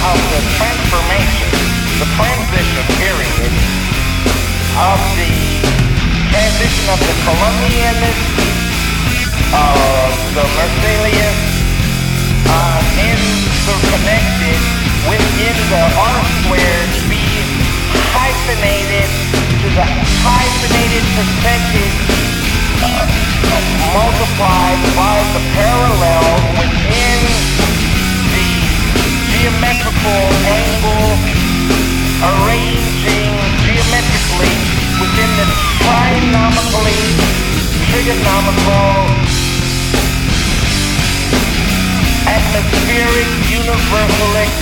of the transformation, the transition period of the transition of the Columbianist, the Marsalius, interconnected within the R squared B hyphenated to the hyphenated percentage multiplied by the parallel within the geometrical angle arranging geometrically within the trigonomical atmospheric universalic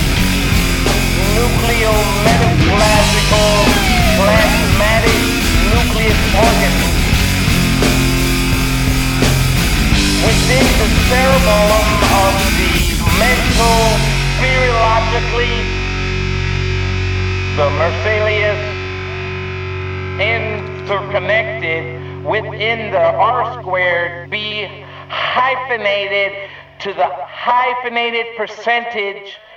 nucleometaplasmical plasmatic nucleus organism within the cerebellum of the mental spherologically the Marsalius interconnected within the R squared B hyphenated to the hyphenated percentage